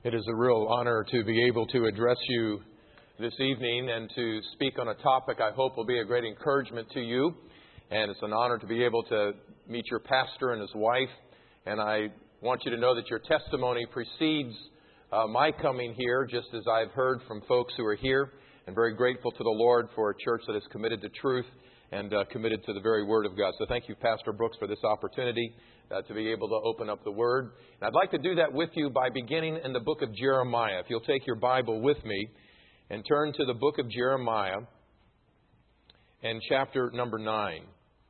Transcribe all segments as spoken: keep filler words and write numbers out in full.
It is a real honor to be able to address you this evening and to speak on a topic I hope will be a great encouragement to you. And it's an honor to be able to meet your pastor and his wife. And I want you to know that your testimony precedes uh, my coming here, just as I've heard from folks who are here. And very grateful to the Lord for a church that is committed to truth and uh, committed to the very Word of God. So thank you, Pastor Brooks, for this opportunity uh, to be able to open up the Word. And I'd like to do that with you by beginning in the book of Jeremiah. If you'll take your Bible with me and turn to the book of Jeremiah and chapter number nine.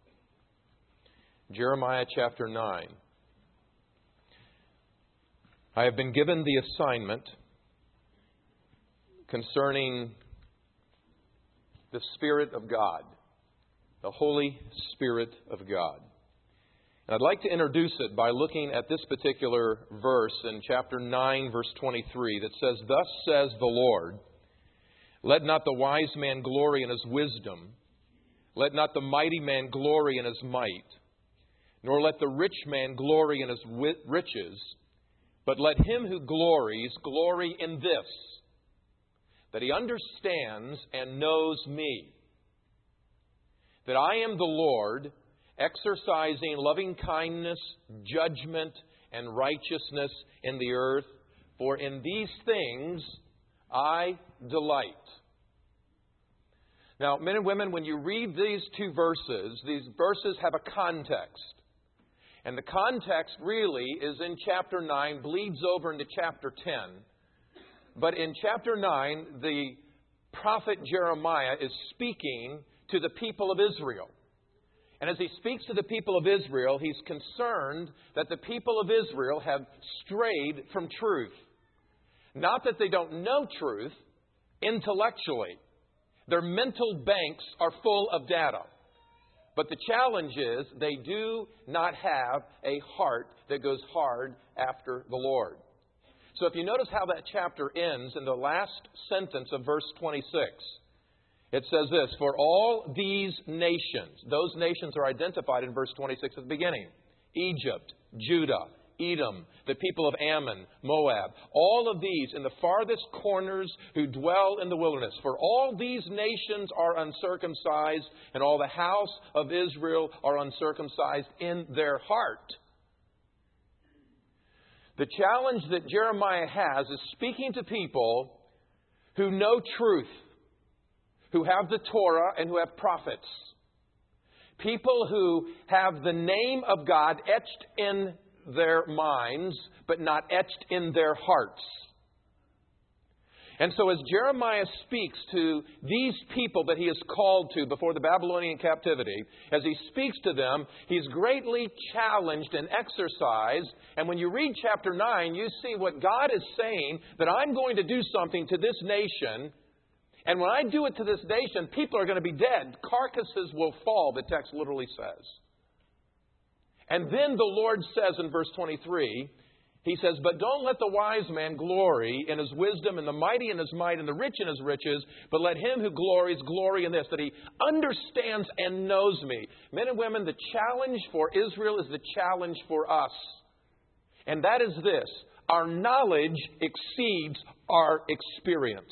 Jeremiah chapter nine. I have been given the assignment concerning the Spirit of God, the Holy Spirit of God. And I'd like to introduce it by looking at this particular verse in chapter nine, verse twenty-three, that says, "Thus says the Lord, let not the wise man glory in his wisdom, let not the mighty man glory in his might, nor let the rich man glory in his wi- riches, but let him who glories glory in this, that he understands and knows me, that I am the Lord, exercising loving kindness, judgment, and righteousness in the earth, for in these things I delight." Now, men and women, when you read these two verses, these verses have a context. And the context really is in chapter nine, bleeds over into chapter ten. But in chapter nine, the prophet Jeremiah is speaking to the people of Israel. And as he speaks to the people of Israel, he's concerned that the people of Israel have strayed from truth. Not that they don't know truth intellectually. Their mental banks are full of data. But the challenge is they do not have a heart that goes hard after the Lord. So if you notice how that chapter ends in the last sentence of verse twenty-six, it says this, "For all these nations," those nations are identified in verse twenty-six at the beginning. Egypt, Judah, Edom, the people of Ammon, Moab, all of these in the farthest corners who dwell in the wilderness. "For all these nations are uncircumcised, and all the house of Israel are uncircumcised in their heart." The challenge that Jeremiah has is speaking to people who know truth, who have the Torah and who have prophets. People who have the name of God etched in their minds, but not etched in their hearts. And so as Jeremiah speaks to these people that he is called to before the Babylonian captivity, as he speaks to them, he's greatly challenged and exercised. And when you read chapter nine, you see what God is saying, that I'm going to do something to this nation. And when I do it to this nation, people are going to be dead. Carcasses will fall, the text literally says. And then the Lord says in verse twenty-three, He says, "But don't let the wise man glory in his wisdom, and the mighty in his might, and the rich in his riches, but let him who glories glory in this, that he understands and knows me." Men and women, the challenge for Israel is the challenge for us. And that is this: our knowledge exceeds our experience.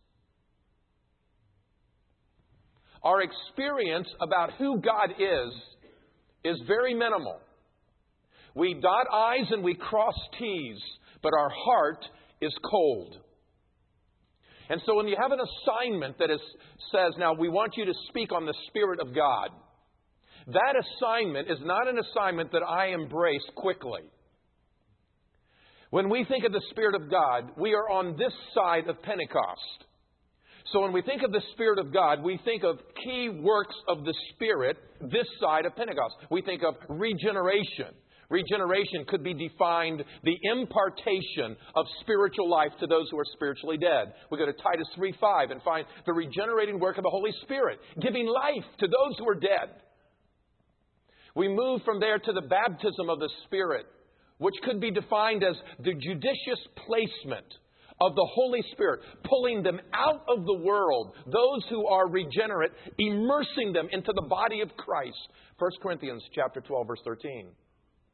Our experience about who God is is very minimal. We dot I's and we cross T's, but our heart is cold. And so when you have an assignment that is, says, now we want you to speak on the Spirit of God, that assignment is not an assignment that I embrace quickly. When we think of the Spirit of God, we are on this side of Pentecost. So when we think of the Spirit of God, we think of key works of the Spirit this side of Pentecost. We think of regeneration. Regeneration could be defined the impartation of spiritual life to those who are spiritually dead. We go to Titus three five and find the regenerating work of the Holy Spirit, giving life to those who are dead. We move from there to the baptism of the Spirit, which could be defined as the judicious placement of the Holy Spirit, pulling them out of the world, those who are regenerate, immersing them into the body of Christ. First Corinthians chapter twelve, verse thirteen.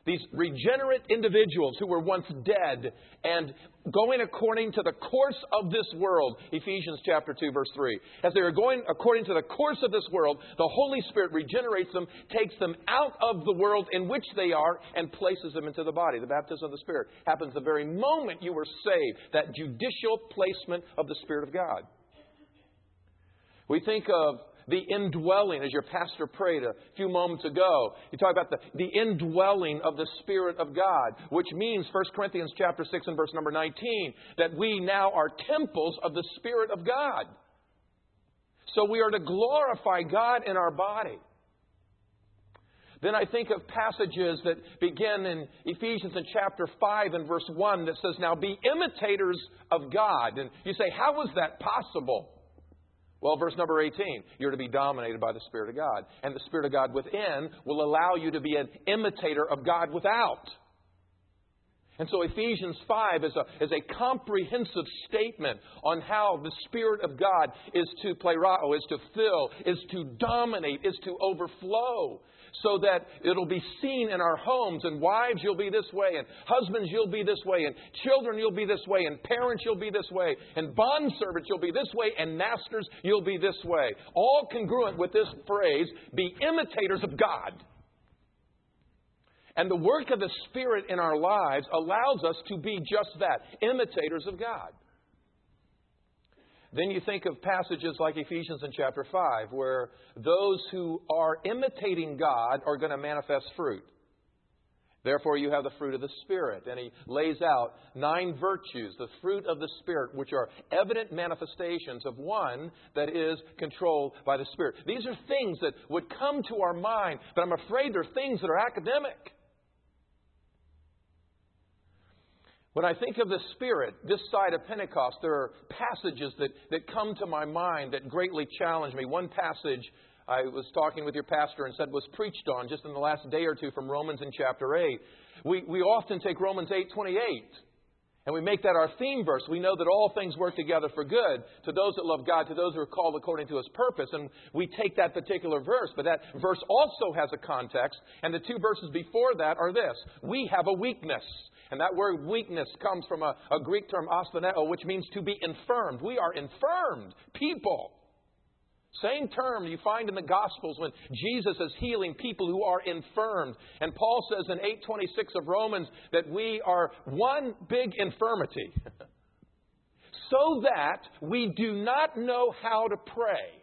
These regenerate individuals who were once dead and going according to the course of this world. Ephesians chapter two, verse three. As they are going according to the course of this world, the Holy Spirit regenerates them, takes them out of the world in which they are, and places them into the body. The baptism of the Spirit happens the very moment you were saved. That judicial placement of the Spirit of God. We think of the indwelling, as your pastor prayed a few moments ago. You talk about the, the indwelling of the Spirit of God, which means, First Corinthians chapter six and verse number nineteen, that we now are temples of the Spirit of God. So we are to glorify God in our body. Then I think of passages that begin in Ephesians in chapter five and verse one that says, now be imitators of God. And you say, how is that possible? Well, verse number eighteen, you're to be dominated by the Spirit of God. And the Spirit of God within will allow you to be an imitator of God without. And so Ephesians five is a, is a comprehensive statement on how the Spirit of God is to plerao, is to fill, is to dominate, is to overflow. So that it'll be seen in our homes, and wives, you'll be this way, and husbands, you'll be this way, and children, you'll be this way, and parents, you'll be this way, and bondservants, you'll be this way, and masters, you'll be this way. All congruent with this phrase, be imitators of God. And the work of the Spirit in our lives allows us to be just that, imitators of God. Then you think of passages like Ephesians in chapter five, where those who are imitating God are going to manifest fruit. Therefore, you have the fruit of the Spirit. And he lays out nine virtues, the fruit of the Spirit, which are evident manifestations of one that is controlled by the Spirit. These are things that would come to our mind, but I'm afraid they're things that are academic. When I think of the Spirit, this side of Pentecost, there are passages that, that come to my mind that greatly challenge me. One passage I was talking with your pastor and said was preached on just in the last day or two from Romans in chapter eight. We, we often take Romans eight twenty-eight and we make that our theme verse. We know that all things work together for good to those that love God, to those who are called according to His purpose. And we take that particular verse, but that verse also has a context. And the two verses before that are this. We have a weakness. And that word weakness comes from a, a Greek term, astheneo, which means to be infirmed. We are infirmed people. Same term you find in the Gospels when Jesus is healing people who are infirmed. And Paul says in eight twenty-six of Romans that we are one big infirmity. So that we do not know how to pray.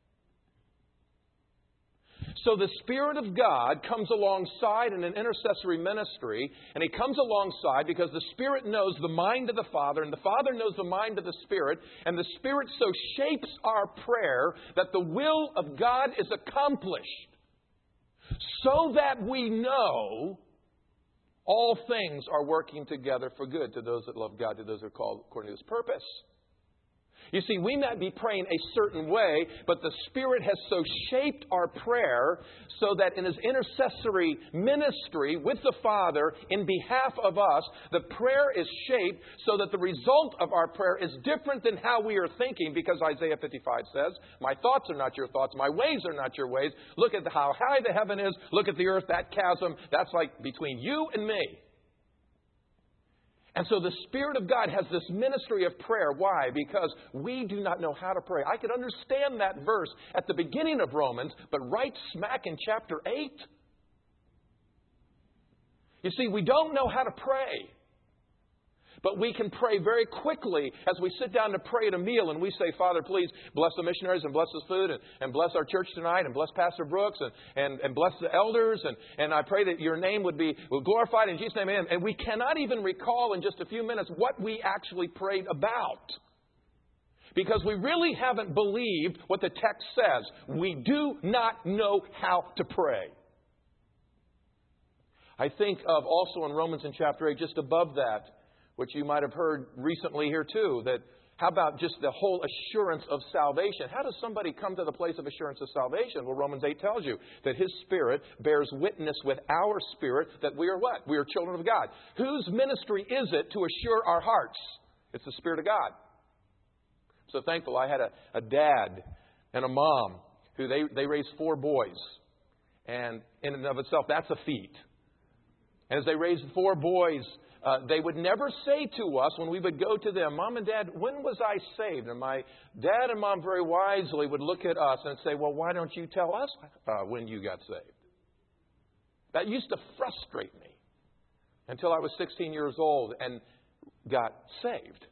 So the Spirit of God comes alongside in an intercessory ministry, and He comes alongside because the Spirit knows the mind of the Father, and the Father knows the mind of the Spirit, and the Spirit so shapes our prayer that the will of God is accomplished, so that we know all things are working together for good to those that love God, to those that are called according to His purpose. You see, we might be praying a certain way, but the Spirit has so shaped our prayer so that in His intercessory ministry with the Father in behalf of us, the prayer is shaped so that the result of our prayer is different than how we are thinking, because Isaiah fifty-five says, my thoughts are not your thoughts, my ways are not your ways. Look at how high the heaven is. Look at the earth, that chasm. That's like between you and me. And so the Spirit of God has this ministry of prayer. Why? Because we do not know how to pray. I could understand that verse at the beginning of Romans, but right smack in chapter eight. You see, we don't know how to pray. But we can pray very quickly as we sit down to pray at a meal and we say, Father, please bless the missionaries and bless this food and, and bless our church tonight and bless Pastor Brooks and, and, and bless the elders. And, and I pray that your name would be glorified in Jesus' name. Amen. And we cannot even recall in just a few minutes what we actually prayed about. Because we really haven't believed what the text says. We do not know how to pray. I think of also in Romans in chapter eight, just above that, which you might have heard recently here too, that how about just the whole assurance of salvation? How does somebody come to the place of assurance of salvation? Well, Romans eight tells you that His Spirit bears witness with our spirit that we are what? We are children of God. Whose ministry is it to assure our hearts? It's the Spirit of God. I'm so thankful I had a, a dad and a mom who they, they raised four boys. And in and of itself, that's a feat. And as they raised four boys, uh, they would never say to us when we would go to them, Mom and Dad, when was I saved? And my dad and Mom very wisely would look at us and say, well, why don't you tell us uh, when you got saved? That used to frustrate me until I was sixteen years old and got saved.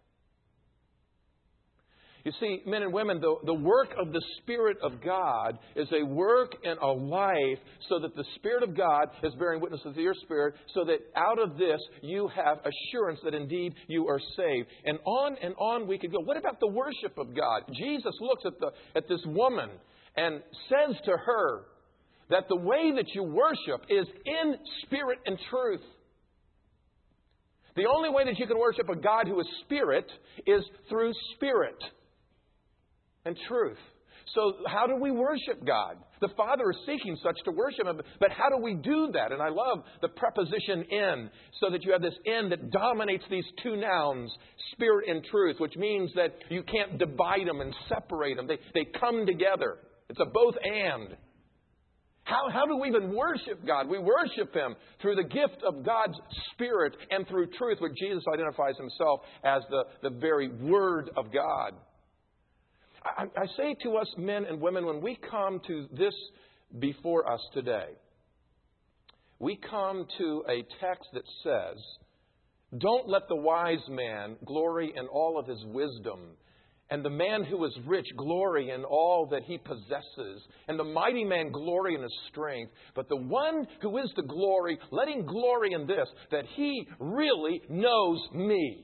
You see, men and women, the, the work of the Spirit of God is a work in a life so that the Spirit of God is bearing witness with your spirit, so that out of this you have assurance that indeed you are saved. And on and on we could go. What about the worship of God? Jesus looks at the at this woman and says to her that the way that you worship is in spirit and truth. The only way that you can worship a God who is spirit is through spirit and truth. So how do we worship God? The Father is seeking such to worship Him. But how do we do that? And I love the preposition in, so that you have this in that dominates these two nouns, spirit and truth, which means that you can't divide them and separate them. They, they come together. It's a both and. How, how do we even worship God? We worship Him through the gift of God's Spirit and through truth, where Jesus identifies Himself as the, the very Word of God. I, I say to us men and women, when we come to this before us today, we come to a text that says, don't let the wise man glory in all of his wisdom, and the man who is rich glory in all that he possesses, and the mighty man glory in his strength. But the one who is the glory, let him glory in this, that he really knows me.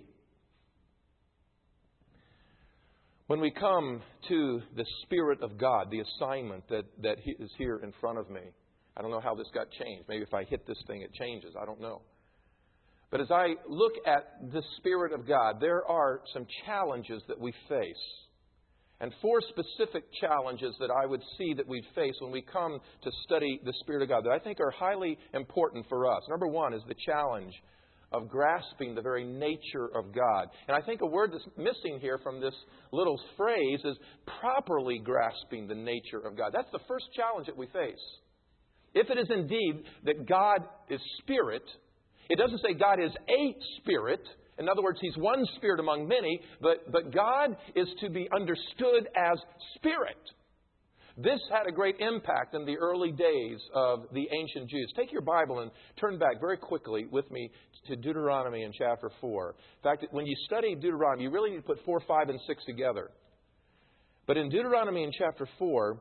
When we come to the Spirit of God, the assignment that, that is here in front of me, I don't know how this got changed. Maybe if I hit this thing, it changes. I don't know. But as I look at the Spirit of God, there are some challenges that we face. And four specific challenges that I would see that we face when we come to study the Spirit of God that I think are highly important for us. Number one is the challenge of grasping the very nature of God. And I think a word that's missing here from this little phrase is properly grasping the nature of God. That's the first challenge that we face. If it is indeed that God is Spirit, it doesn't say God is a spirit. In other words, He's one spirit among many, but, but God is to be understood as Spirit. This had a great impact in the early days of the ancient Jews. Take your Bible and turn back very quickly with me to Deuteronomy in chapter four. In fact, when you study Deuteronomy, you really need to put four, five, and six together. But in Deuteronomy in chapter four,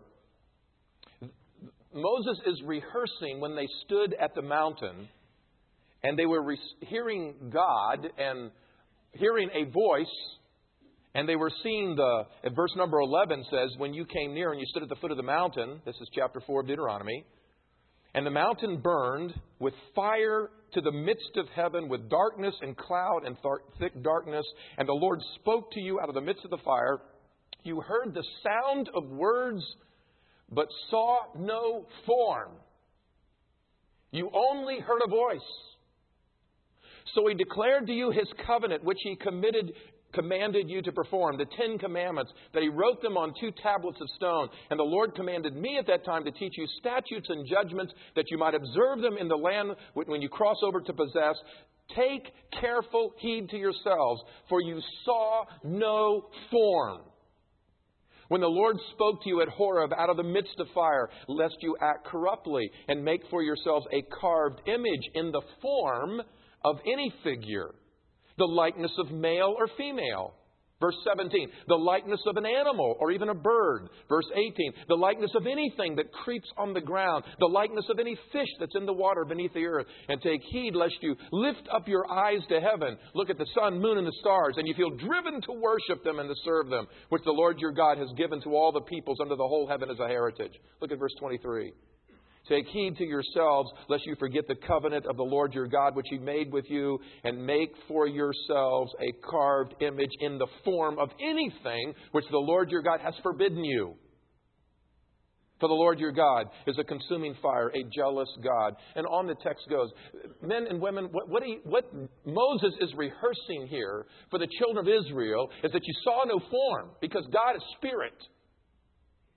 Moses is rehearsing when they stood at the mountain and they were re- hearing God and hearing a voice, and they were seeing the, verse number eleven says, when you came near and you stood at the foot of the mountain, this is chapter four of Deuteronomy, and the mountain burned with fire to the midst of heaven, with darkness and cloud and th- thick darkness, and the Lord spoke to you out of the midst of the fire. You heard the sound of words, but saw no form. You only heard a voice. So He declared to you His covenant, which He committed, commanded you to perform, the Ten Commandments, that He wrote them on two tablets of stone. And the Lord commanded me at that time to teach you statutes and judgments, that you might observe them in the land when you cross over to possess. Take careful heed to yourselves, for you saw no form when the Lord spoke to you at Horeb out of the midst of fire, lest you act corruptly and make for yourselves a carved image in the form of any figure, the likeness of male or female. Verse seventeen, the likeness of an animal or even a bird. Verse eighteen, the likeness of anything that creeps on the ground, the likeness of any fish that's in the water beneath the earth. And take heed lest you lift up your eyes to heaven, look at the sun, moon, and the stars, and you feel driven to worship them and to serve them, which the Lord your God has given to all the peoples under the whole heaven as a heritage. Look at verse twenty-three. Take heed to yourselves, lest you forget the covenant of the Lord your God, which He made with you, and make for yourselves a carved image in the form of anything which the Lord your God has forbidden you. For the Lord your God is a consuming fire, a jealous God. And on the text goes, men and women, what, what, he, what Moses is rehearsing here for the children of Israel is that you saw no form, because God is Spirit.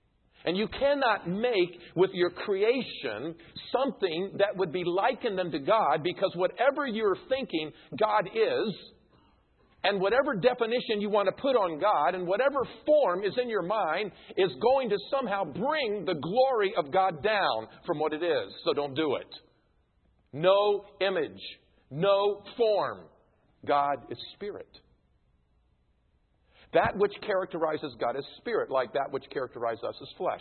And you cannot make with your creation something that would be likened unto God, because whatever you're thinking God is, and whatever definition you want to put on God, and whatever form is in your mind, is going to somehow bring the glory of God down from what it is. So don't do it. No image, no form. God is spirit. That which characterizes God is spirit, like that which characterizes us is flesh.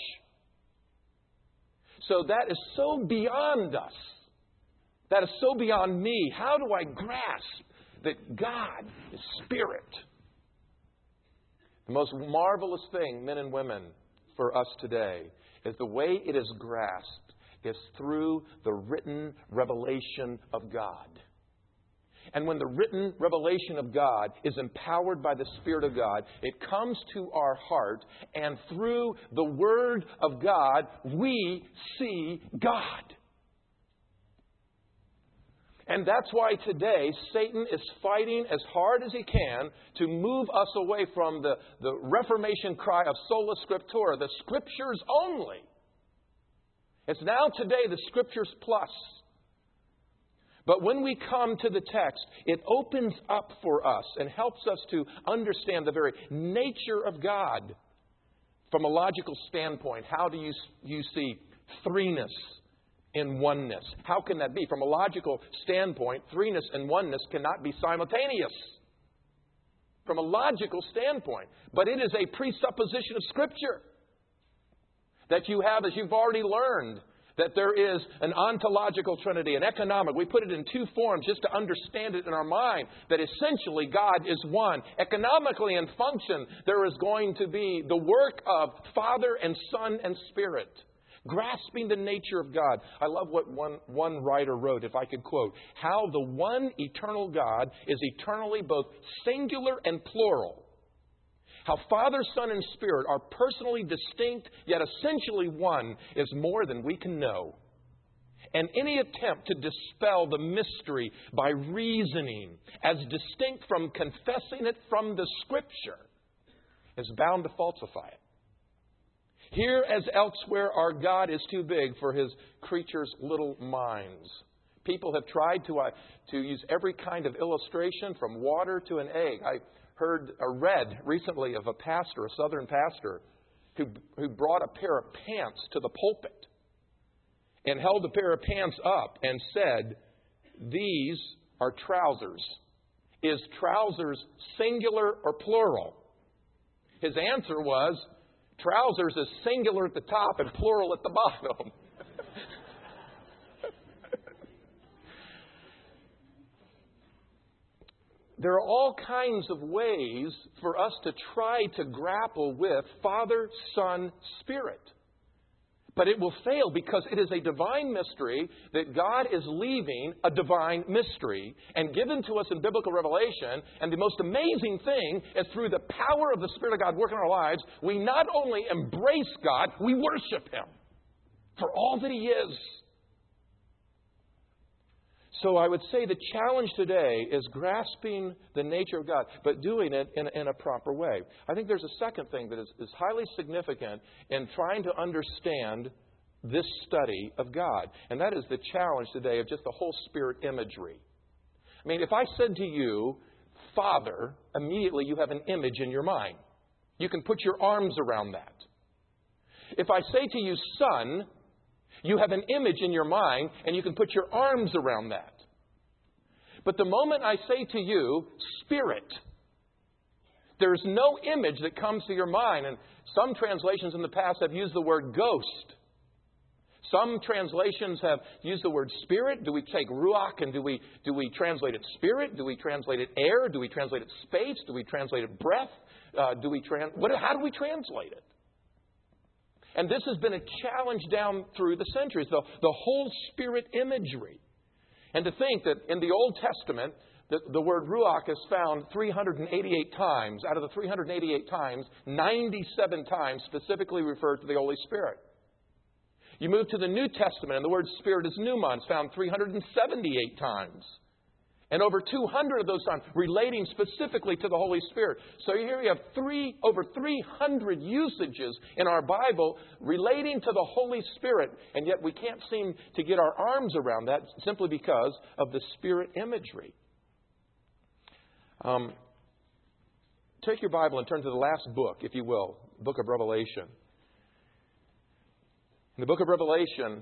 So that is so beyond us. That is so beyond me. How do I grasp that God is spirit? The most marvelous thing, men and women, for us today is the way it is grasped is through the written revelation of God. And when the written revelation of God is empowered by the Spirit of God, it comes to our heart, and through the Word of God, we see God. And that's why today Satan is fighting as hard as he can to move us away from the, the Reformation cry of sola scriptura, the Scriptures only. It's now today the Scriptures plus. But when we come to the text, it opens up for us and helps us to understand the very nature of God from a logical standpoint. How do you, you see threeness in oneness? How can that be? From a logical standpoint, threeness and oneness cannot be simultaneous. From a logical standpoint. But it is a presupposition of Scripture that you have, as you've already learned, that there is an ontological trinity, an economic. We put it in two forms just to understand it in our mind, that essentially God is one. Economically in function, there is going to be the work of Father and Son and Spirit, grasping the nature of God. I love what one, one writer wrote, if I could quote, how the one eternal God is eternally both singular and plural. How Father, Son, and Spirit are personally distinct, yet essentially one, is more than we can know. And any attempt to dispel the mystery by reasoning, as distinct from confessing it from the Scripture, is bound to falsify it. Here as elsewhere, our God is too big for His creatures' little minds. People have tried to, uh, to use every kind of illustration, from water to an egg. I heard or read recently of a pastor, a southern pastor, who, who brought a pair of pants to the pulpit and held a pair of pants up and said, "These are trousers. Is trousers singular or plural?" His answer was, trousers is singular at the top and plural at the bottom. There are all kinds of ways for us to try to grapple with Father, Son, Spirit. But it will fail because it is a divine mystery that God is leaving a divine mystery and given to us in biblical revelation. And the most amazing thing is through the power of the Spirit of God working in our lives, we not only embrace God, we worship Him for all that He is. So I would say the challenge today is grasping the nature of God, but doing it in, in a proper way. I think there's a second thing that is, is highly significant in trying to understand this study of God. And that is the challenge today of just the whole Spirit imagery. I mean, if I said to you, Father, immediately you have an image in your mind. You can put your arms around that. If I say to you, Son, you have an image in your mind, and you can put your arms around that. But the moment I say to you, Spirit, there's no image that comes to your mind. And some translations in the past have used the word ghost. Some translations have used the word spirit. Do we take ruach and do we, do we translate it spirit? Do we translate it air? Do we translate it space? Do we translate it breath? Uh, do we trans- what, how do we translate it? And this has been a challenge down through the centuries, the, the whole Spirit imagery. And to think that in the Old Testament, the, the word ruach is found three hundred eighty-eight times. Out of the three hundred eighty-eight times, ninety-seven times specifically refer to the Holy Spirit. You move to the New Testament, and the word Spirit is pneumon. It's found three hundred seventy-eight times. And over two hundred of those times relating specifically to the Holy Spirit. So here you have three, over three hundred usages in our Bible relating to the Holy Spirit. And yet we can't seem to get our arms around that simply because of the Spirit imagery. Um, take your Bible and turn to the last book, if you will, book of Revelation. In the book of Revelation,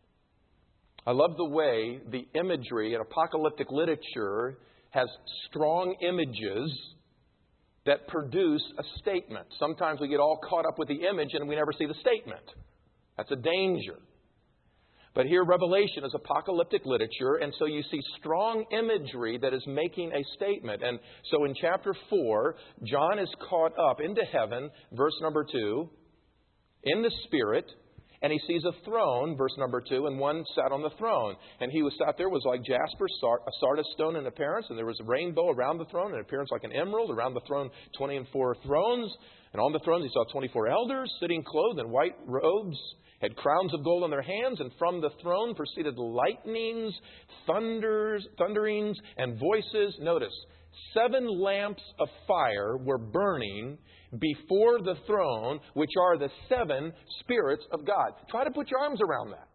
I love the way the imagery in apocalyptic literature has strong images that produce a statement. Sometimes we get all caught up with the image and we never see the statement. That's a danger. But here Revelation is apocalyptic literature, and so you see strong imagery that is making a statement. And so in chapter four, John is caught up into heaven, verse number two, in the Spirit. And he sees a throne, verse number two, and one sat on the throne. And he who sat there was like jasper, a sardis stone in appearance, and there was a rainbow around the throne, in appearance like an emerald. Around the throne, twenty and four thrones. And on the thrones he saw twenty-four elders, sitting clothed in white robes, had crowns of gold on their hands, and from the throne proceeded lightnings, thunders, thunderings, and voices. Notice, seven lamps of fire were burning before the throne, which are the seven spirits of God. Try to put your arms around that.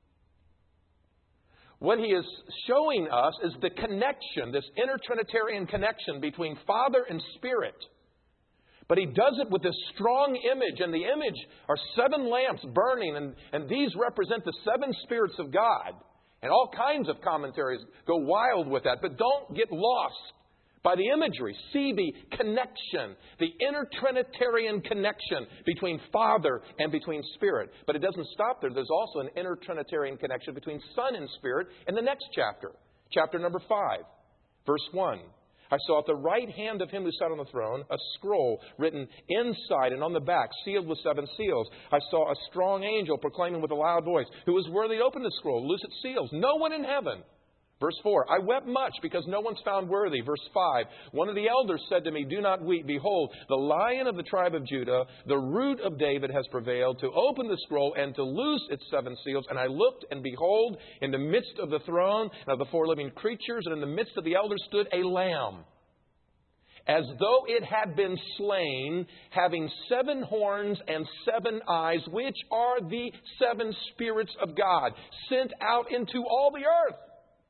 What he is showing us is the connection, this intertrinitarian connection between Father and Spirit. But he does it with this strong image, and the image are seven lamps burning, and, and these represent the seven spirits of God. And all kinds of commentaries go wild with that, but don't get lost by the imagery. See the connection, the intertrinitarian connection between Father and between Spirit. But it doesn't stop there. There's also an intertrinitarian connection between Son and Spirit in the next chapter. Chapter number five, verse one. I saw at the right hand of him who sat on the throne a scroll written inside and on the back, sealed with seven seals. I saw a strong angel proclaiming with a loud voice, who was worthy to open the scroll, loose its seals. No one in heaven. Verse four, I wept much because no one's found worthy. Verse five, one of the elders said to me, do not weep. Behold, the Lion of the tribe of Judah, the Root of David, has prevailed to open the scroll and to loose its seven seals. And I looked, and behold, in the midst of the throne and of the four living creatures, and in the midst of the elders stood a lamb, as though it had been slain, having seven horns and seven eyes, which are the seven spirits of God, sent out into all the earth.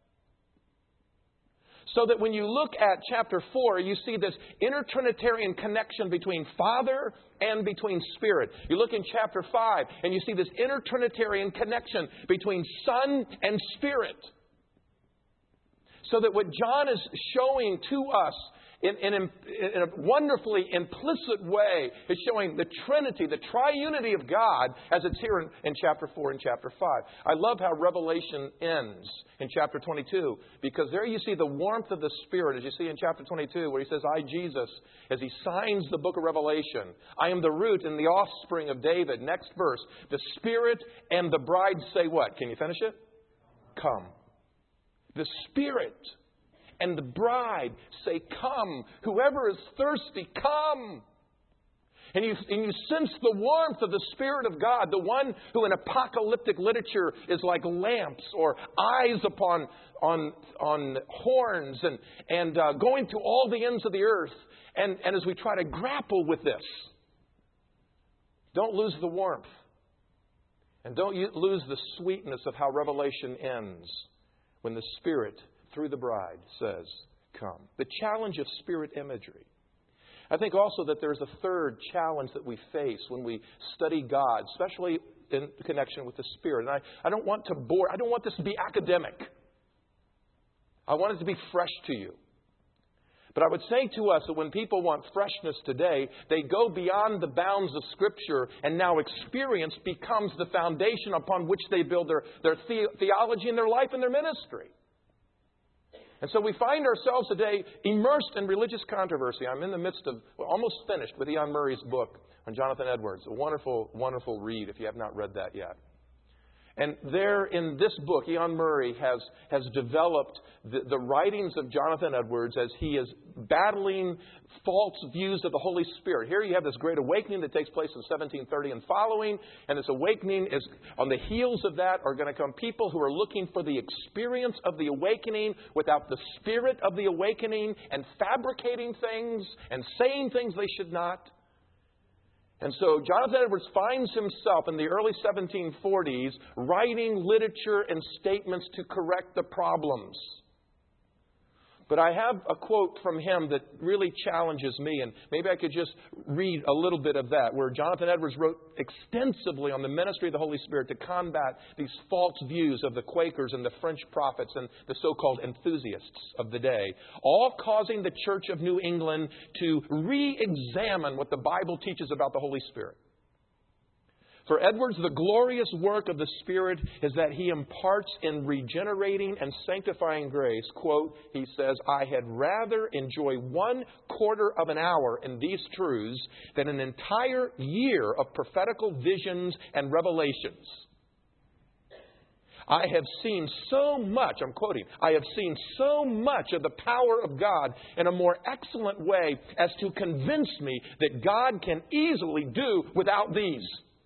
So that when you look at chapter four, you see this intertrinitarian connection between Father and between Spirit. You look in chapter five, and you see this intertrinitarian connection between Son and Spirit. So that what John is showing to us in, in, in a wonderfully implicit way is showing the Trinity, the triunity of God, as it's here in, in chapter four and chapter five. I love how Revelation ends in chapter twenty-two, because there you see the warmth of the Spirit, as you see in chapter twenty-two, where he says, I, Jesus, as he signs the book of Revelation, I am the root and the offspring of David. Next verse, the Spirit and the bride say what? Can you finish it? Come. The Spirit and the bride say, come. Whoever is thirsty, come. And you, and you sense the warmth of the Spirit of God, the one who in apocalyptic literature is like lamps or eyes upon on, on horns and, and uh, going to all the ends of the earth. And, and as we try to grapple with this, don't lose the warmth. And don't lose the sweetness of how Revelation ends when the Spirit, through the bride, says, come. The challenge of Spirit imagery. I think also that there's a third challenge that we face when we study God, especially in connection with the Spirit. And I, I don't want to bore, I don't want this to be academic. I want it to be fresh to you. But I would say to us that when people want freshness today, they go beyond the bounds of Scripture, and now experience becomes the foundation upon which they build their, their the, theology and their life and their ministry. And so we find ourselves today immersed in religious controversy. I'm in the midst of, well, almost finished with Ian Murray's book on Jonathan Edwards. A wonderful, wonderful read if you have not read that yet. And there in this book, Ian Murray has, has developed the, the writings of Jonathan Edwards as he is battling false views of the Holy Spirit. Here you have this great awakening that takes place in seventeen thirty and following. And this awakening is, on the heels of that are going to come people who are looking for the experience of the awakening without the spirit of the awakening, and fabricating things and saying things they should not. And so Jonathan Edwards finds himself in the early seventeen forties writing literature and statements to correct the problems. But I have a quote from him that really challenges me, and maybe I could just read a little bit of that, where Jonathan Edwards wrote extensively on the ministry of the Holy Spirit to combat these false views of the Quakers and the French prophets and the so-called enthusiasts of the day, all causing the Church of New England to re-examine what the Bible teaches about the Holy Spirit. For Edwards, the glorious work of the Spirit is that He imparts in regenerating and sanctifying grace. Quote, he says, I had rather enjoy one quarter of an hour in these truths than an entire year of prophetical visions and revelations. I have seen so much, I'm quoting, I have seen so much of the power of God in a more excellent way as to convince me that God can easily do without these.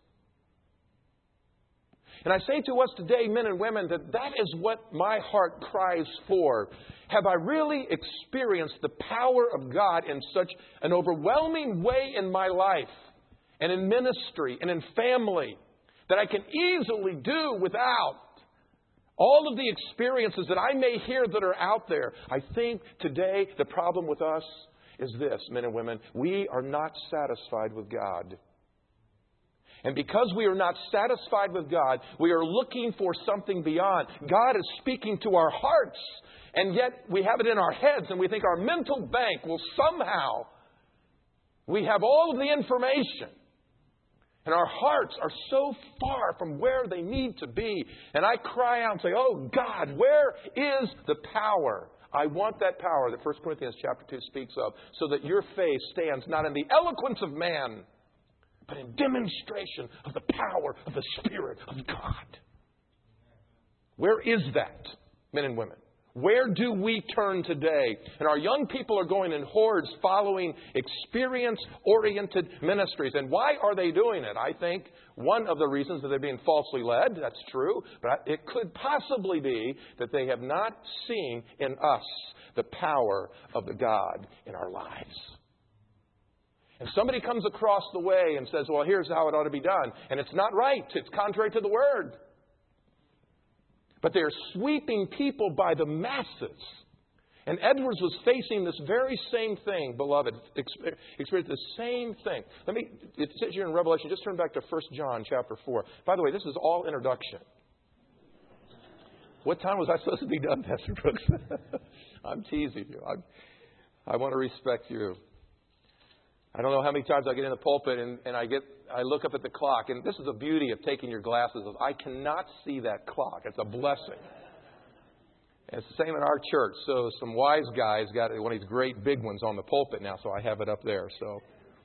And I say to us today, men and women, that that is what my heart cries for. Have I really experienced the power of God in such an overwhelming way in my life and in ministry and in family that I can easily do without all of the experiences that I may hear that are out there? I think today the problem with us is this, men and women. We are not satisfied with God. And because we are not satisfied with God, we are looking for something beyond. God is speaking to our hearts, and yet we have it in our heads, and we think our mental bank will somehow, we have all of the information. And our hearts are so far from where they need to be. And I cry out and say, oh God, where is the power? I want that power that First Corinthians chapter two speaks of, so that your faith stands not in the eloquence of man, but in demonstration of the power of the Spirit of God. Where is that, men and women? Where do we turn today? And our young people are going in hordes following experience-oriented ministries. And why are they doing it? I think one of the reasons that they're being falsely led, that's true, but it could possibly be that they have not seen in us the power of the God in our lives. And somebody comes across the way and says, well, here's how it ought to be done. And it's not right. It's contrary to the Word. But they're sweeping people by the masses. And Edwards was facing this very same thing, beloved. Experienced the same thing. Let me, it says here in Revelation, just turn back to First John chapter four. By the way, this is all introduction. What time was I supposed to be done, Pastor Brooks? I'm teasing you. I'm, I want to respect you. I don't know how many times I get in the pulpit and, and I get I look up at the clock. And this is the beauty of taking your glasses off. I cannot see that clock. It's a blessing. And it's the same in our church. So some wise guys got one of these great big ones on the pulpit now, so I have it up there. So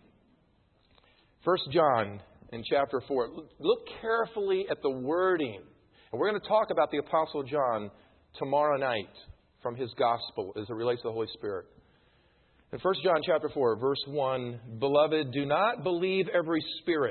First John in chapter four. Look carefully at the wording. And we're going to talk about the Apostle John tomorrow night from his gospel as it relates to the Holy Spirit. In First John chapter four, verse one, Beloved, do not believe every spirit,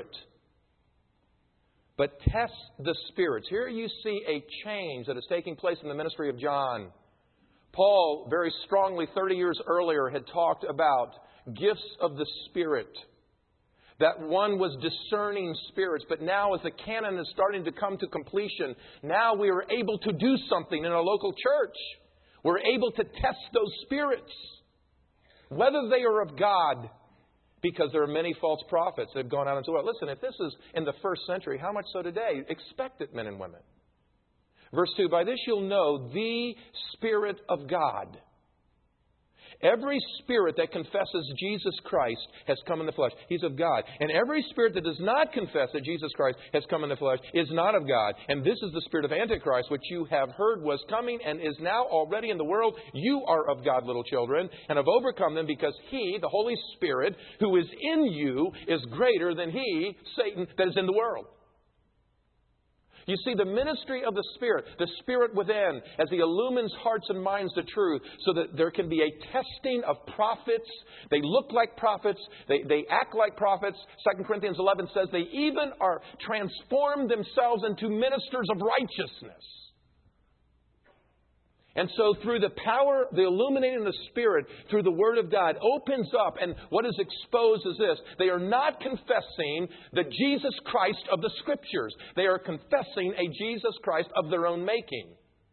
but test the spirits. Here you see a change that is taking place in the ministry of John. Paul, very strongly, thirty years earlier, had talked about gifts of the Spirit. That one was discerning spirits. But now as the canon is starting to come to completion, now we are able to do something in a local church. We're able to test those spirits, whether they are of God, because there are many false prophets that have gone out into the world. Listen, if this is in the first century, how much so today? Expect it, men and women. Verse two, by this you'll know the Spirit of God. Every spirit that confesses Jesus Christ has come in the flesh. He's of God. And every spirit that does not confess that Jesus Christ has come in the flesh is not of God. And this is the spirit of Antichrist, which you have heard was coming and is now already in the world. You are of God, little children, and have overcome them, because He, the Holy Spirit, who is in you, is greater than he, Satan, that is in the world. You see, the ministry of the Spirit, the Spirit within, as He illumines hearts and minds to truth, so that there can be a testing of prophets. They look like prophets. They, they act like prophets. Second Corinthians eleven says they even are transformed themselves into ministers of righteousness. And so through the power, the illuminating of the Spirit, through the Word of God, opens up, and what is exposed is this. They are not confessing the Jesus Christ of the Scriptures. They are confessing a Jesus Christ of their own making.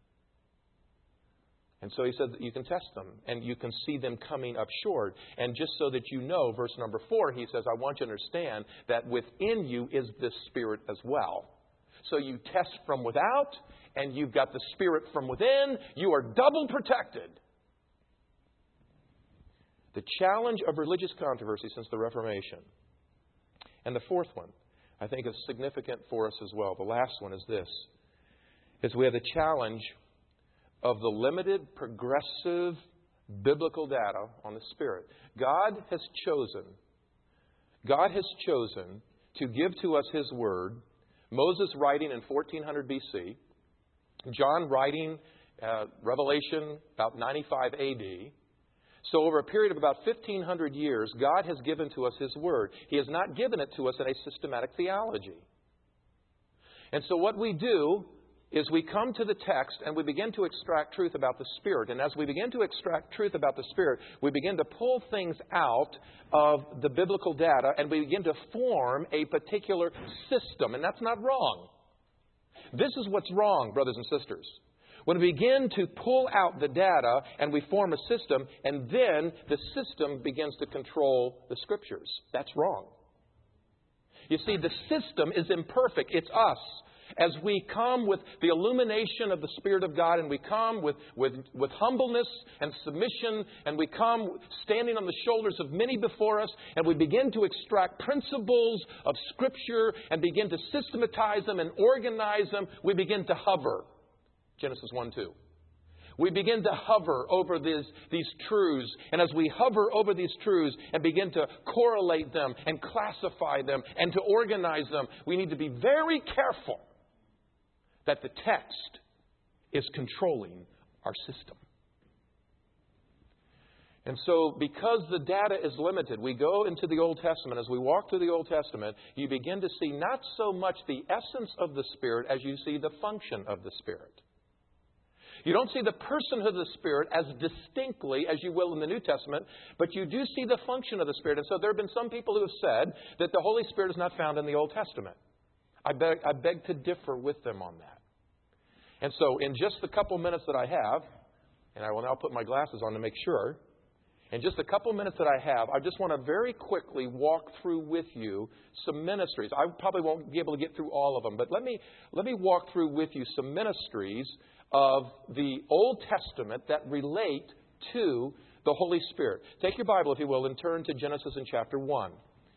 And so he said that you can test them, and you can see them coming up short. And just so that you know, verse number four, he says, I want you to understand that within you is this Spirit as well. So you test from without, and you've got the Spirit from within. You are double protected. The challenge of religious controversy since the Reformation. And the fourth one, I think, is significant for us as well. The last one is this, is we have the challenge of the limited, progressive, biblical data on the Spirit. God has chosen, God has chosen to give to us His Word. Moses writing in fourteen hundred B C, John writing uh, Revelation about ninety-five A D. So over a period of about fifteen hundred years, God has given to us His Word. He has not given it to us in a systematic theology. And so what we do is we come to the text and we begin to extract truth about the Spirit. And as we begin to extract truth about the Spirit, we begin to pull things out of the biblical data and we begin to form a particular system. And that's not wrong. This is what's wrong, brothers and sisters. When we begin to pull out the data and we form a system, and then the system begins to control the Scriptures. That's wrong. You see, the system is imperfect. It's us. As we come with the illumination of the Spirit of God, and we come with, with, with humbleness and submission, and we come standing on the shoulders of many before us, and we begin to extract principles of Scripture and begin to systematize them and organize them, we begin to hover. Genesis one two. We begin to hover over these, these truths. And as we hover over these truths and begin to correlate them and classify them and to organize them, we need to be very careful that the text is controlling our system. And so, because the data is limited, we go into the Old Testament. As we walk through the Old Testament, you begin to see not so much the essence of the Spirit as you see the function of the Spirit. You don't see the personhood of the Spirit as distinctly as you will in the New Testament, but you do see the function of the Spirit. And so there have been some people who have said that the Holy Spirit is not found in the Old Testament. I beg, I beg to differ with them on that. And so in just the couple minutes that I have, and I will now put my glasses on to make sure, in just a couple minutes that I have, I just want to very quickly walk through with you some ministries. I probably won't be able to get through all of them, but let me, let me walk through with you some ministries of the Old Testament that relate to the Holy Spirit. Take your Bible, if you will, and turn to Genesis in chapter one.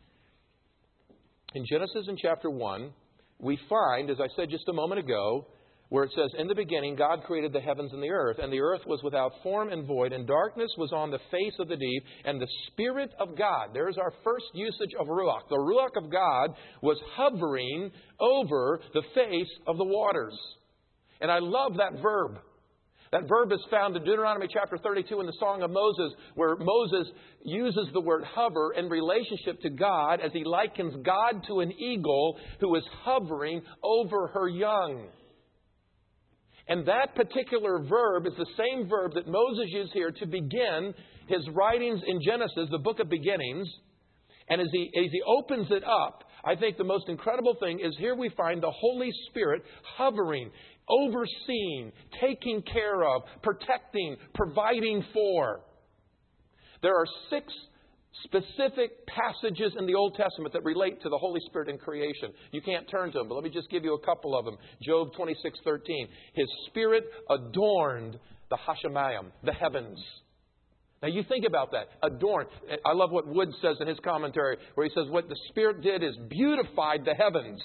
In Genesis in chapter one, we find, as I said just a moment ago, where it says, in the beginning, God created the heavens and the earth, and the earth was without form and void, and darkness was on the face of the deep, and the Spirit of God, there's our first usage of Ruach. The Ruach of God was hovering over the face of the waters. And I love that verb. That verb is found in Deuteronomy chapter thirty-two in the Song of Moses, where Moses uses the word hover in relationship to God as he likens God to an eagle who is hovering over her young. And that particular verb is the same verb that Moses used here to begin his writings in Genesis, the book of beginnings. And as he, as he opens it up, I think the most incredible thing is here we find the Holy Spirit hovering, overseeing, taking care of, protecting, providing for. There are six specific passages in the Old Testament that relate to the Holy Spirit in creation. You can't turn to them, but let me just give you a couple of them. Job twenty-six thirteen. His Spirit adorned the Hashemayim, the heavens. Now you think about that. Adorned. I love what Wood says in his commentary, where he says what the Spirit did is beautified the heavens.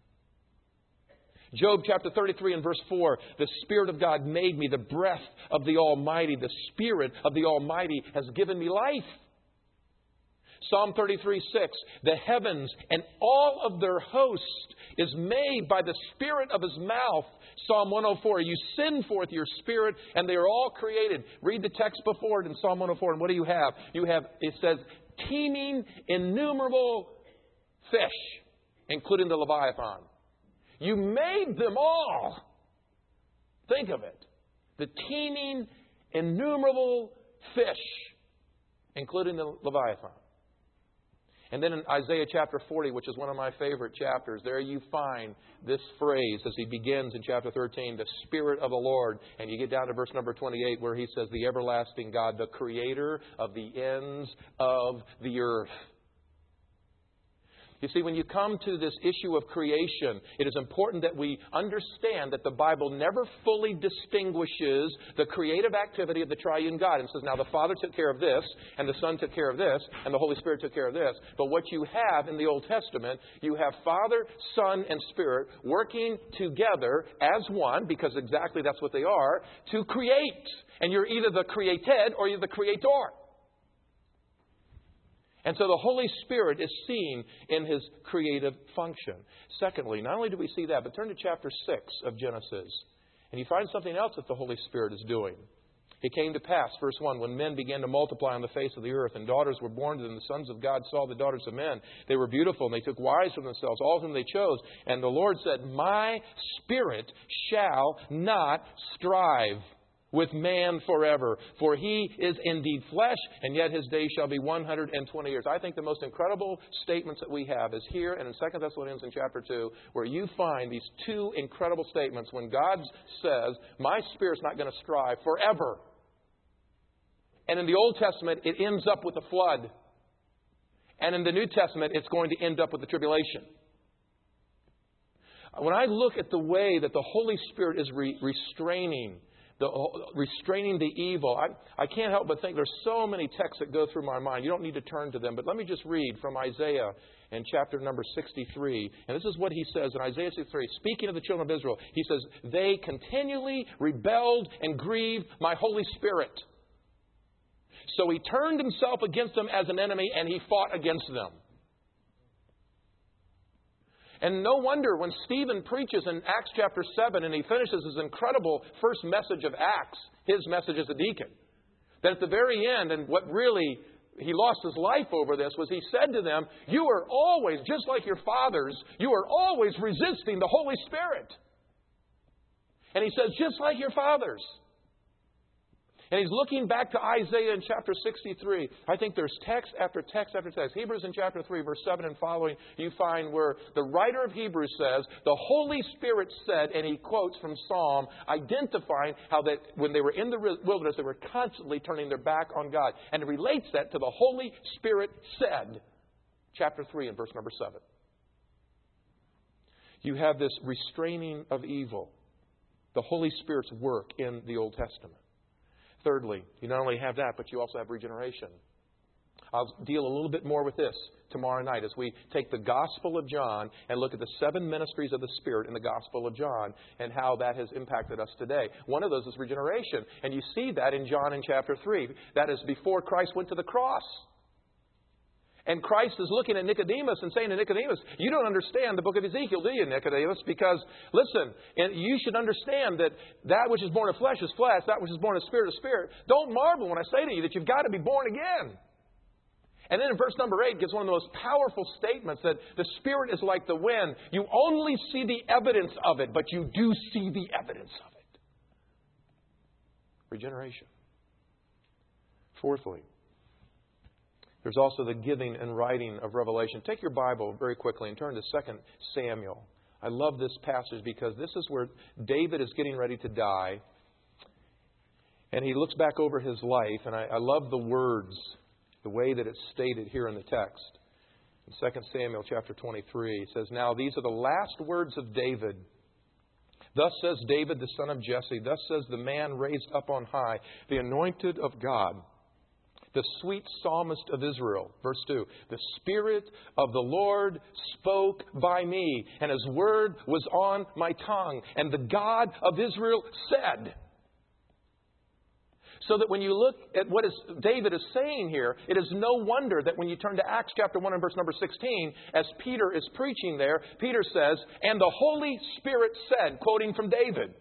Job chapter thirty-three and verse four, the Spirit of God made me, the breath of the Almighty, the Spirit of the Almighty has given me life. Psalm thirty-three six, the heavens and all of their host is made by the Spirit of His mouth. Psalm one oh four, you send forth your Spirit and they are all created. Read the text before it in Psalm one oh four and what do you have? You have, it says, teeming innumerable fish, including the Leviathan. You made them all. Think of it. The teeming innumerable fish, including the Leviathan. And then in Isaiah chapter forty, which is one of my favorite chapters, there you find this phrase as he begins in chapter thirteen, the Spirit of the Lord. And you get down to verse number twenty-eight where he says, the everlasting God, the creator of the ends of the earth. You see, when you come to this issue of creation, it is important that we understand that the Bible never fully distinguishes the creative activity of the triune God. And says, now the Father took care of this, and the Son took care of this, and the Holy Spirit took care of this. But what you have in the Old Testament, you have Father, Son, and Spirit working together as one, because exactly that's what they are, to create. And you're either the created or you're the creator. And so the Holy Spirit is seen in His creative function. Secondly, not only do we see that, but turn to chapter six of Genesis. And you find something else that the Holy Spirit is doing. It came to pass, verse one, when men began to multiply on the face of the earth, and daughters were born to them, the sons of God saw the daughters of men. They were beautiful, and they took wives for themselves, all whom they chose. And the Lord said, my spirit shall not strive with man forever, for he is indeed flesh, and yet his days shall be one hundred twenty years. I think the most incredible statements that we have is here and in Second Thessalonians in chapter two, where you find these two incredible statements when God says, my spirit's not going to strive forever. And in the Old Testament, it ends up with the flood. And in the New Testament, it's going to end up with the tribulation. When I look at the way that the Holy Spirit is re- restraining The, restraining the evil. I, I can't help but think there's so many texts that go through my mind. You don't need to turn to them, but let me just read from Isaiah in chapter number sixty-three. And this is what he says in Isaiah sixty-three. Speaking of the children of Israel, he says, they continually rebelled and grieved my Holy Spirit. So he turned himself against them as an enemy and he fought against them. And no wonder when Stephen preaches in Acts chapter seven and he finishes his incredible first message of Acts, his message as a deacon, that at the very end, and what really he lost his life over this, was he said to them, you are always, just like your fathers, you are always resisting the Holy Spirit. And he says, just like your fathers. And he's looking back to Isaiah in chapter sixty-three. I think there's text after text after text. Hebrews in chapter three, verse seven and following, you find where the writer of Hebrews says, the Holy Spirit said, and he quotes from Psalm, identifying how that when they were in the wilderness, they were constantly turning their back on God. And it relates that to the Holy Spirit said, chapter three and verse number seven. You have this restraining of evil, the Holy Spirit's work in the Old Testament. Thirdly, you not only have that, but you also have regeneration. I'll deal a little bit more with this tomorrow night as we take the Gospel of John and look at the seven ministries of the Spirit in the Gospel of John and how that has impacted us today. One of those is regeneration. And you see that in John in chapter three. That is before Christ went to the cross. And Christ is looking at Nicodemus and saying to Nicodemus, you don't understand the book of Ezekiel, do you, Nicodemus? Because, listen, you should understand that that which is born of flesh is flesh, that which is born of spirit is spirit. Don't marvel when I say to you that you've got to be born again. And then in verse number eight gives one of the most powerful statements that the Spirit is like the wind. You only see the evidence of it, but you do see the evidence of it. Regeneration. Fourthly, there's also the giving and writing of Revelation. Take your Bible very quickly and turn to Second Samuel. I love this passage because this is where David is getting ready to die. And he looks back over his life, and I, I love the words, the way that it's stated here in the text. In Second Samuel chapter twenty-three, it says, now these are the last words of David. Thus says David, the son of Jesse. Thus says the man raised up on high, the anointed of God, the sweet psalmist of Israel. Verse two, the Spirit of the Lord spoke by me, and His word was on my tongue. And the God of Israel said. So that when you look at what is, David is saying here, it is no wonder that when you turn to Acts chapter one and verse number sixteen, as Peter is preaching there, Peter says, and the Holy Spirit said, quoting from David.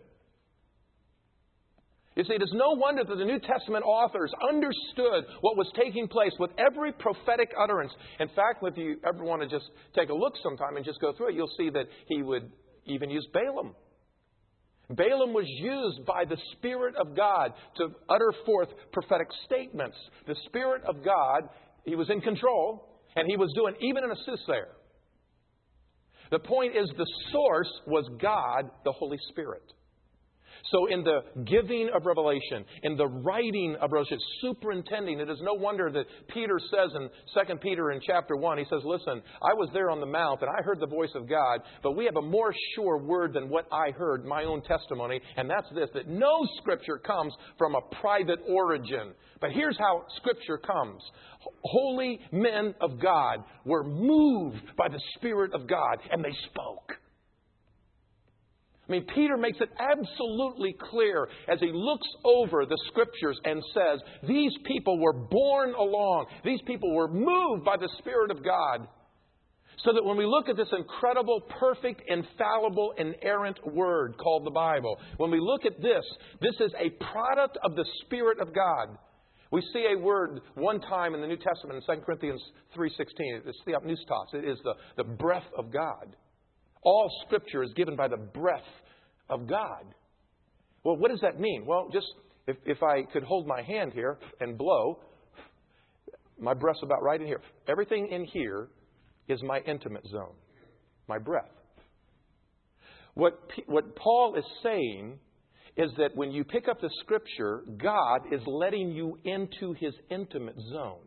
You see, it is no wonder that the New Testament authors understood what was taking place with every prophetic utterance. In fact, if you ever want to just take a look sometime and just go through it, you'll see that he would even use Balaam. Balaam was used by the Spirit of God to utter forth prophetic statements. The Spirit of God, he was in control, and he was doing even an assist there. The point is, the source was God, the Holy Spirit. So in the giving of revelation, in the writing of revelation, superintending, it is no wonder that Peter says in Second Peter in chapter one, he says, listen, I was there on the mount and I heard the voice of God, but we have a more sure word than what I heard, my own testimony, and that's this, that no Scripture comes from a private origin. But here's how Scripture comes. Holy men of God were moved by the Spirit of God, and they spoke. I mean, Peter makes it absolutely clear as he looks over the Scriptures and says, these people were borne along. These people were moved by the Spirit of God. So that when we look at this incredible, perfect, infallible, inerrant Word called the Bible, when we look at this, this is a product of the Spirit of God. We see a word one time in the New Testament in Second Corinthians three sixteen. It's theopneustos. It is the, the breath of God. All Scripture is given by the breath of God. Well, what does that mean? Well, just if, if I could hold my hand here and blow, my breath's about right in here. Everything in here is my intimate zone, my breath. What, what Paul is saying is that when you pick up the Scripture, God is letting you into His intimate zone.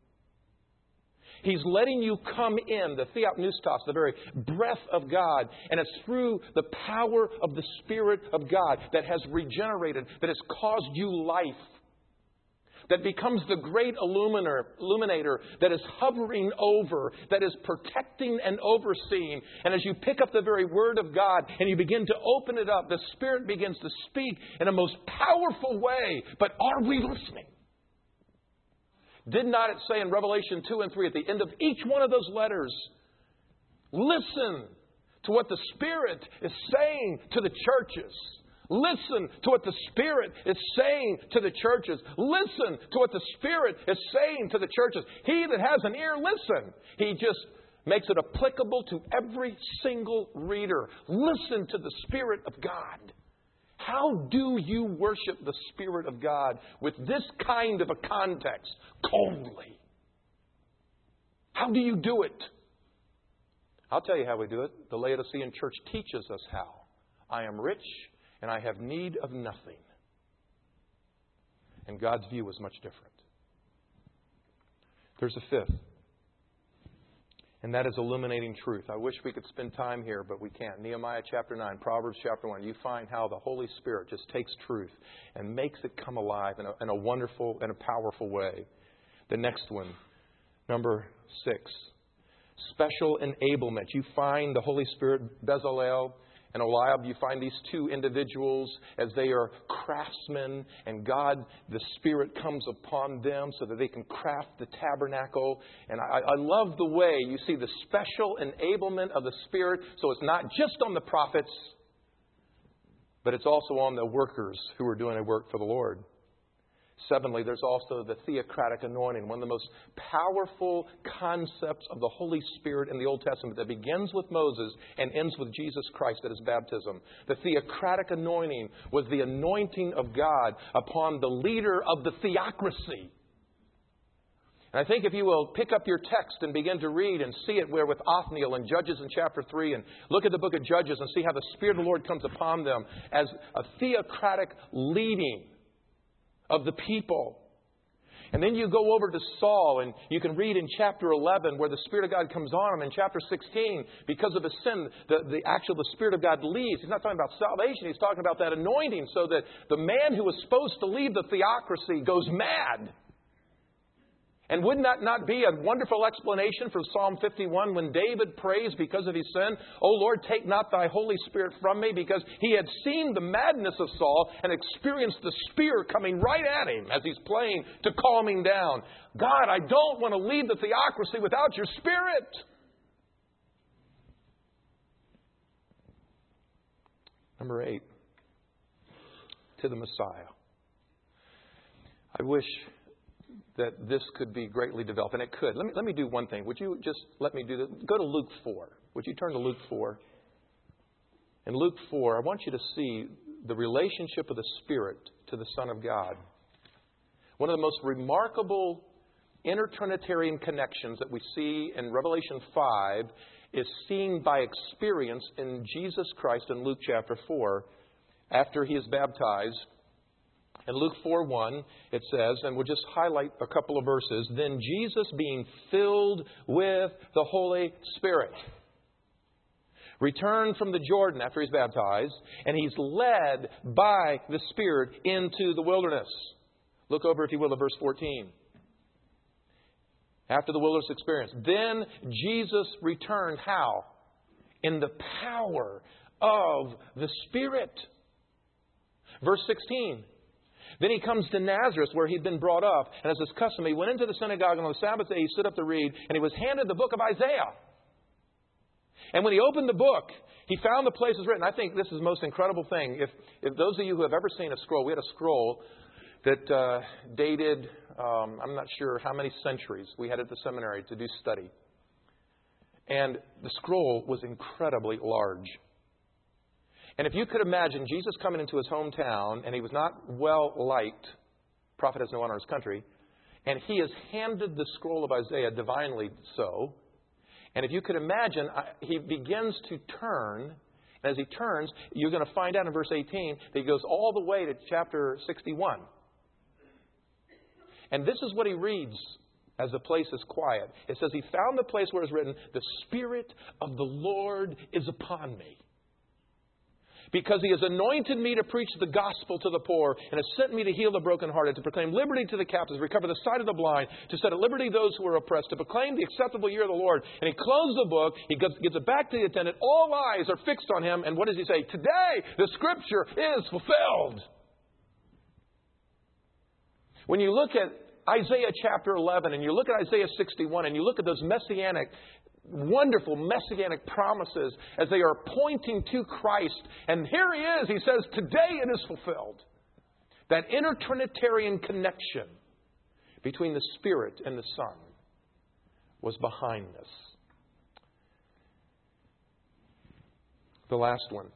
He's letting you come in, the theopneustos, the very breath of God. And it's through the power of the Spirit of God that has regenerated, that has caused you life. That becomes the great illuminator, illuminator that is hovering over, that is protecting and overseeing. And as you pick up the very Word of God and you begin to open it up, the Spirit begins to speak in a most powerful way. But are we listening? Did not it say in Revelation two and three, at the end of each one of those letters, listen to what the Spirit is saying to the churches. Listen to what the Spirit is saying to the churches. Listen to what the Spirit is saying to the churches. He that has an ear, listen. He just makes it applicable to every single reader. Listen to the Spirit of God. How do you worship the Spirit of God with this kind of a context? Coldly. How do you do it? I'll tell you how we do it. The Laodicean church teaches us how. I am rich and I have need of nothing. And God's view is much different. There's a fifth. And that is illuminating truth. I wish we could spend time here, but we can't. Nehemiah chapter nine, Proverbs chapter one. You find how the Holy Spirit just takes truth and makes it come alive in a, in a wonderful and a powerful way. The next one, number six, special enablement. You find the Holy Spirit, Bezalel and Oliab, you find these two individuals as they are craftsmen, and God, the Spirit, comes upon them so that they can craft the tabernacle. And I, I love the way you see the special enablement of the Spirit. So it's not just on the prophets, but it's also on the workers who are doing a work for the Lord. Seventhly, there's also the theocratic anointing, one of the most powerful concepts of the Holy Spirit in the Old Testament that begins with Moses and ends with Jesus Christ at His baptism. The theocratic anointing was the anointing of God upon the leader of the theocracy. And I think if you will pick up your text and begin to read and see it where with Othniel and Judges in chapter three, and look at the book of Judges and see how the Spirit of the Lord comes upon them as a theocratic leading of the people. And then you go over to Saul and you can read in chapter eleven where the Spirit of God comes on him. In chapter sixteen, because of his sin, the, the actual the Spirit of God leaves. He's not talking about salvation. He's talking about that anointing so that the man who was supposed to leave the theocracy goes mad. And would that not be a wonderful explanation for Psalm fifty-one when David prays because of his sin? "O Lord, take not thy Holy Spirit from me," because he had seen the madness of Saul and experienced the spear coming right at him as he's praying to calm him down. God, I don't want to lead the theocracy without your Spirit. Number eight, to the Messiah. I wish that this could be greatly developed, and it could. Let me, let me do one thing. Would you just let me do this? Go to Luke four. Would you turn to Luke four? In Luke four, I want you to see the relationship of the Spirit to the Son of God. One of the most remarkable intertrinitarian connections that we see in Revelation five is seen by experience in Jesus Christ in Luke chapter four after He is baptized. In Luke four one, it says, and we'll just highlight a couple of verses, "Then Jesus, being filled with the Holy Spirit, returned from the Jordan," after he's baptized, "and he's led by the Spirit into the wilderness." Look over, if you will, to verse fourteen. After the wilderness experience. "Then Jesus returned," how? "In the power of the Spirit." Verse sixteen. "Then he comes to Nazareth, where he'd been brought up, and as his custom, he went into the synagogue, and on the Sabbath day he stood up to read, and he was handed the book of Isaiah. And when he opened the book, he found the places written." I think this is the most incredible thing. If, if those of you who have ever seen a scroll, we had a scroll that uh, dated, um, I'm not sure how many centuries we had at the seminary to do study. And the scroll was incredibly large. And if you could imagine Jesus coming into his hometown, and he was not well liked, prophet has no honor in his country, and he is handed the scroll of Isaiah, divinely so. And if you could imagine, he begins to turn. And as he turns, you're going to find out in verse eighteen that he goes all the way to chapter sixty-one. And this is what he reads as the place is quiet. It says, "He found the place where it's written, 'The Spirit of the Lord is upon me, because He has anointed me to preach the gospel to the poor, and has sent me to heal the brokenhearted, to proclaim liberty to the captives, recover the sight of the blind, to set at liberty those who are oppressed, to proclaim the acceptable year of the Lord.'" And he closed the book. He gives, gives it back to the attendant. All eyes are fixed on him. And what does he say? "Today the Scripture is fulfilled." When you look at Isaiah chapter eleven, and you look at Isaiah sixty-one, and you look at those messianic, wonderful messianic promises as they are pointing to Christ. And here He is. He says, today it is fulfilled. That intertrinitarian connection between the Spirit and the Son was behind this. The last one.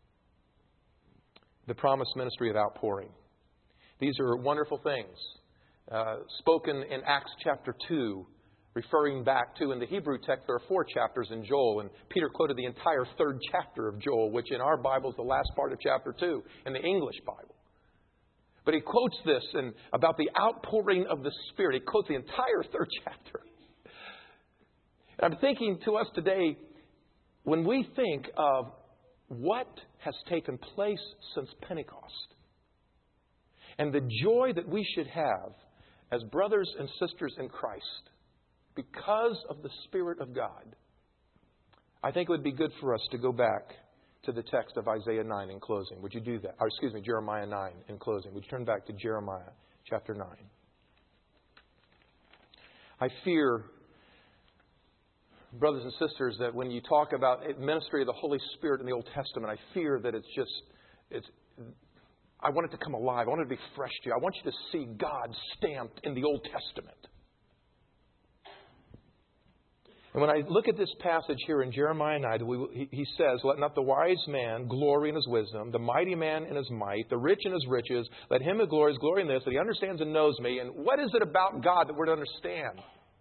The promised ministry of outpouring. These are wonderful things. Uh, spoken in Acts chapter two. Referring back to, in the Hebrew text, there are four chapters in Joel, and Peter quoted the entire third chapter of Joel, which in our Bible is the last part of chapter two, in the English Bible. But he quotes this and about the outpouring of the Spirit. He quotes the entire third chapter. And I'm thinking to us today, when we think of what has taken place since Pentecost, and the joy that we should have as brothers and sisters in Christ, because of the Spirit of God, I think it would be good for us to go back to the text of Isaiah nine in closing. Would you do that? Or excuse me, Jeremiah nine in closing. Would you turn back to Jeremiah chapter nine? I fear, brothers and sisters, that when you talk about ministry of the Holy Spirit in the Old Testament, I fear that it's just, it's, I want it to come alive. I want it to be fresh to you. I want you to see God stamped in the Old Testament. And when I look at this passage here in Jeremiah nine, he says, "Let not the wise man glory in his wisdom, the mighty man in his might, the rich in his riches. Let him who glories glory in this, that he understands and knows me." And what is it about God that we're to understand?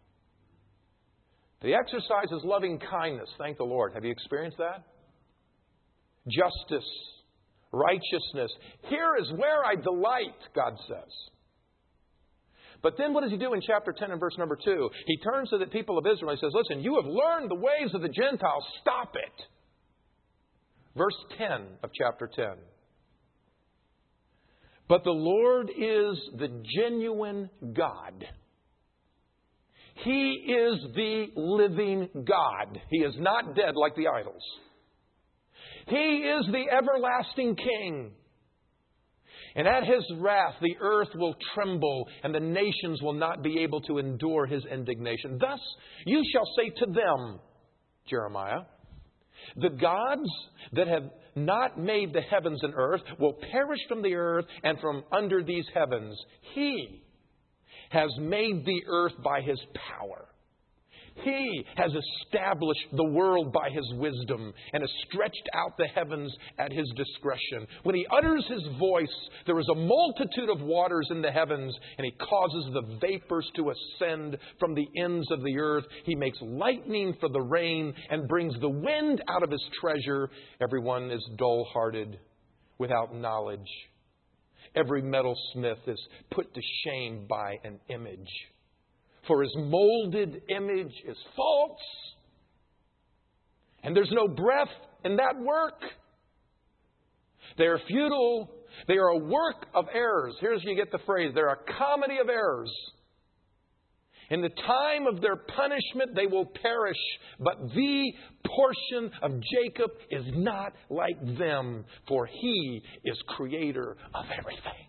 The exercise is loving kindness. Thank the Lord. Have you experienced that? Justice, righteousness. Here is where I delight, God says. But then what does he do in chapter ten and verse number two? He turns to the people of Israel and he says, "Listen, you have learned the ways of the Gentiles. Stop it." Verse ten of chapter ten. "But the Lord is the genuine God, He is the living God. He is not dead like the idols. He is the everlasting King. And at His wrath, the earth will tremble, and the nations will not be able to endure His indignation. Thus, you shall say to them, Jeremiah, the gods that have not made the heavens and earth will perish from the earth and from under these heavens. He has made the earth by His power. He has established the world by His wisdom and has stretched out the heavens at His discretion. When He utters His voice, there is a multitude of waters in the heavens, and He causes the vapors to ascend from the ends of the earth. He makes lightning for the rain and brings the wind out of His treasure. Everyone is dull-hearted, without knowledge. Every metalsmith is put to shame by an image. For his molded image is false. And there's no breath in that work. They are futile. They are a work of errors. Here's where you get the phrase. They're a comedy of errors. In the time of their punishment, they will perish. But the portion of Jacob is not like them, for He is creator of everything.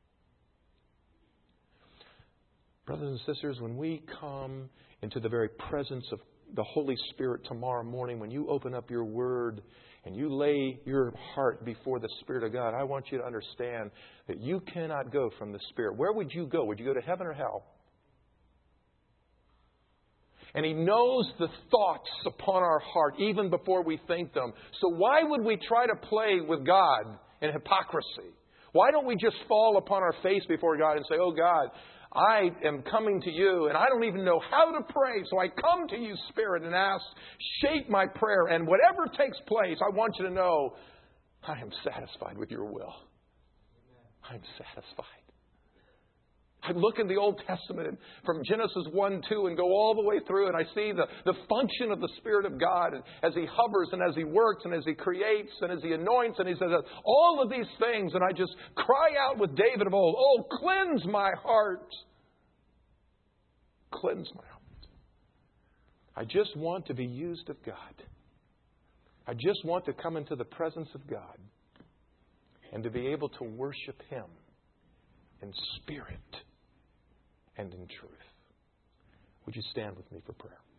Brothers and sisters, when we come into the very presence of the Holy Spirit tomorrow morning, when you open up your Word and you lay your heart before the Spirit of God, I want you to understand that you cannot go from the Spirit. Where would you go? Would you go to heaven or hell? And He knows the thoughts upon our heart even before we think them. So why would we try to play with God in hypocrisy? Why don't we just fall upon our face before God and say, oh God, I am coming to You, and I don't even know how to pray. So I come to You, Spirit, and ask, shape my prayer. And whatever takes place, I want You to know, I am satisfied with Your will. I'm satisfied. I look in the Old Testament from Genesis one, two and go all the way through, and I see the, the function of the Spirit of God as He hovers and as He works and as He creates and as He anoints and He says all of these things. And I just cry out with David of old, oh, cleanse my heart. Cleanse my heart. I just want to be used of God. I just want to come into the presence of God and to be able to worship Him in spirit and in truth. Would you stand with me for prayer?